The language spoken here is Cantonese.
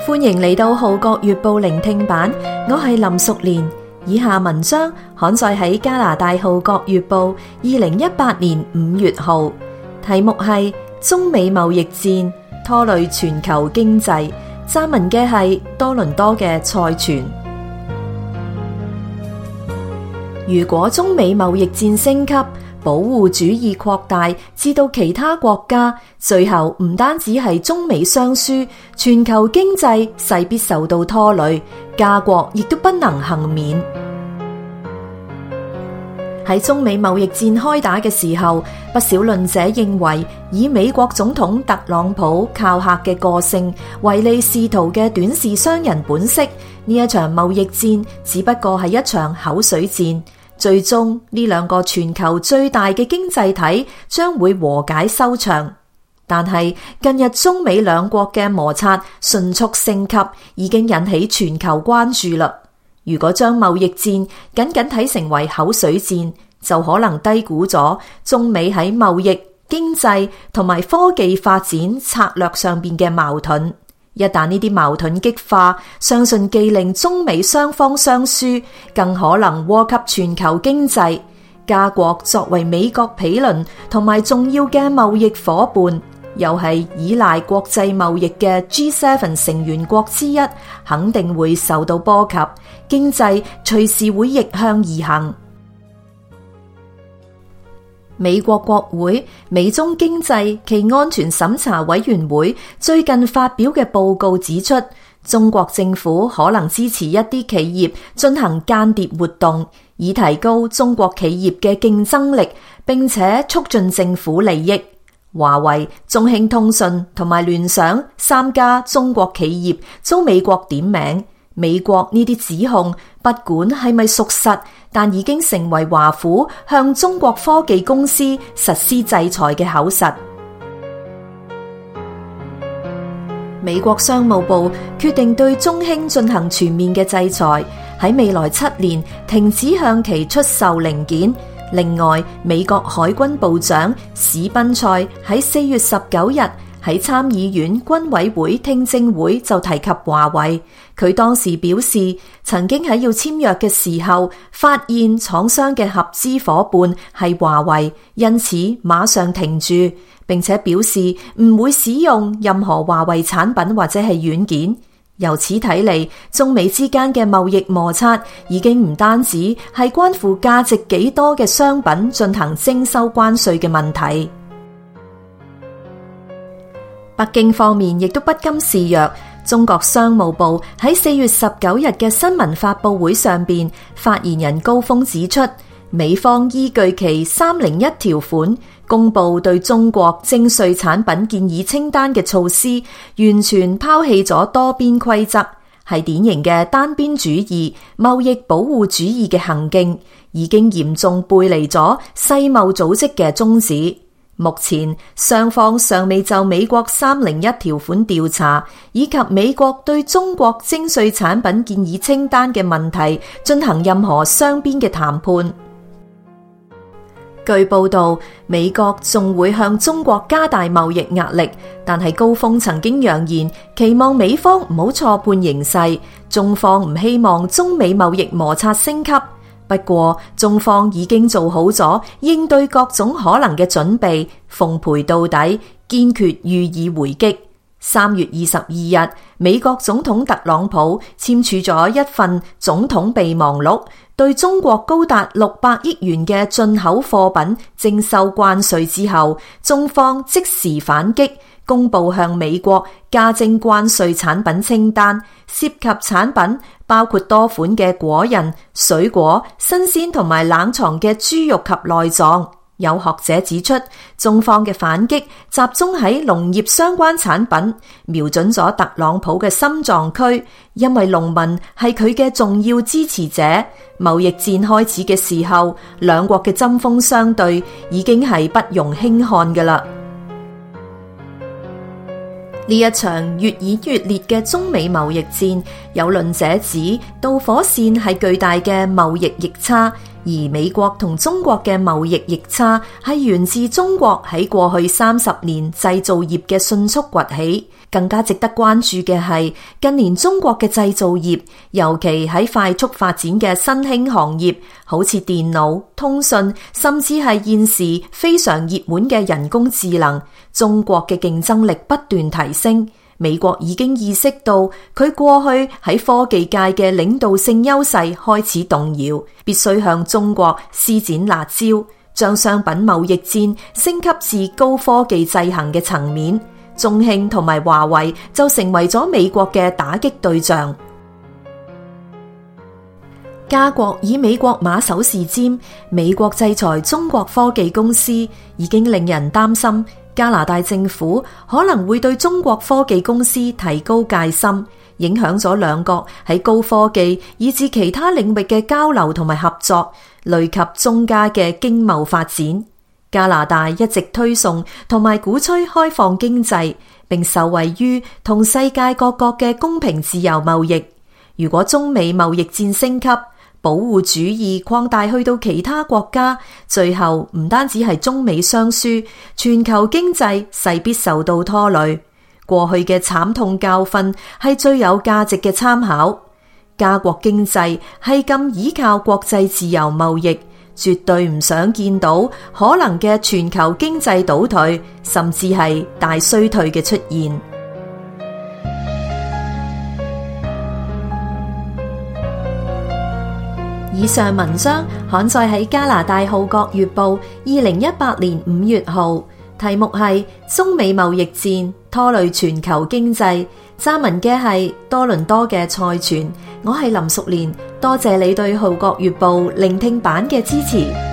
歡迎嚟到《號角月報》聆聽版，我係林淑蓮。以下文章刊載喺加拿大《號角月報》2018年5月號，題目係中美貿易戰拖累全球經濟。撰文嘅係多倫多嘅蔡全。如果中美貿易戰升級，保護主義擴大至到其他國家，最後唔單止係中美雙輸，全球經濟勢必受到拖累，家國亦都不能幸免。喺中美貿易戰開打嘅時候，不少論者認為，以美國總統特朗普靠客嘅個性、唯利是圖嘅短視商人本色，呢一場貿易戰只不過係一場口水戰。最終呢兩個全球最大嘅經濟體將會和解收場，但係近日中美兩國嘅摩擦迅速升級，已經引起全球關注啦。如果將貿易戰僅僅睇成為口水戰，就可能低估咗中美喺貿易、經濟同埋科技發展策略上邊嘅矛盾。一旦呢啲矛盾激化，相信既令中美雙方雙輸，更可能禍及全球經濟。家國作為美國毗鄰同埋重要嘅貿易夥伴，又係依賴國際貿易嘅 G7 成員國之一，肯定會受到波及，經濟隨時會逆向而行。美國國會美中經濟暨安全審查委員會最近發表嘅報告指出，中國政府可能支持一啲企業進行間諜活動，以提高中國企業嘅競爭力，並且促進政府利益。華為、中興通訊同埋聯想三家中國企業遭美國點名。美國呢啲指控不管係咪屬實，但已經成為華府向中國科技公司實施制裁嘅口實。美國商務部決定對中興進行全面嘅制裁，喺未來7年停止向其出售零件。另外，美國海軍部長史賓塞喺4月19日喺參議院軍委會聽證會就提及華為，佢當時表示，曾經喺要簽約嘅時候，發現廠商嘅合資夥伴係華為，因此馬上停住，並且表示唔會使用任何華為產品或者係軟件。由此睇嚟，中美之間嘅貿易摩擦已經唔單止係關乎價值幾多嘅商品進行徵收關稅嘅問題。北京方面亦都不甘示弱，中國商務部喺4月19日嘅新聞發佈會上邊，發言人高峰指出，美方依據其301條款公布對中國徵稅產品建議清單嘅措施，完全拋棄咗多邊規則，係典型嘅單邊主義、貿易保護主義嘅行徑，已經嚴重背離咗世貿組織嘅宗旨。目前雙方尚未就美國301條款調查，以及美國對中國徵稅產品建議清單嘅問題進行任何雙邊嘅談判。據報道，美國仲會向中國加大貿易壓力，但係高峰曾經揚言，期望美方唔好錯判形勢，中方唔希望中美貿易摩擦升級。不過，中方已經做好咗應對各種可能嘅準備，奉陪到底，堅決予以回擊。3月22日，美國總統特朗普簽署咗一份總統備忘錄，對中國高達600億元嘅進口貨品徵收關稅之後，中方即時反擊，公布向美國加徵關稅產品清單，涉及產品包括多款嘅果仁、水果、新鮮同埋冷藏嘅豬肉及內臟。有學者指出，中方嘅反擊集中喺農業相關產品，瞄準咗特朗普嘅心臟區，因為農民係佢嘅重要支持者。貿易戰開始嘅時候，兩國嘅針鋒相對已經係不容輕看㗎喇。呢一場越演越烈嘅中美貿易戰，有論者指導火線係巨大嘅貿易逆差， 而美國同中國嘅貿易逆差係源自中國喺過去30年製造業嘅迅速崛起。更加值得關注嘅係近年中國嘅製造業，尤其喺快速發展嘅新興行業，好似電腦、通訊，甚至係現時非常熱門嘅人工智能，中國嘅競爭力不斷提升。美國已經意識到佢過去喺科技界嘅領導性優勢開始動搖，必須向中國施展辣招，將商品貿易戰升級至高科技制衡嘅層面。中興同埋華為就成為咗美國嘅打擊對象。加國以美國馬首是瞻，美國制裁中國科技公司，已經令人擔心加拿大政府可能會對中國科技公司提高戒心，影響咗兩國喺高科技以至其他領域嘅交流同埋合作，累及中加嘅經貿發展。加拿大一直推崇同埋鼓吹開放經濟，並受惠於同世界各國嘅公平自由貿易。如果中美貿易戰升級，保護主義擴大去到其他國家，最後唔單止係中美雙輸，全球經濟勢必受到拖累。過去嘅慘痛教訓係最有價值嘅參考。加國經濟係咁依靠國際自由貿易，絕對唔想見到可能嘅全球經濟倒退，甚至係大衰退嘅出現。以上文章刊載喺加拿大《號角月報》2018年5月號，題目係中美貿易戰拖累全球經濟。撰文嘅係多倫多嘅蔡全，我係林淑蓮，多謝你對《號角月報》聆聽版嘅支持。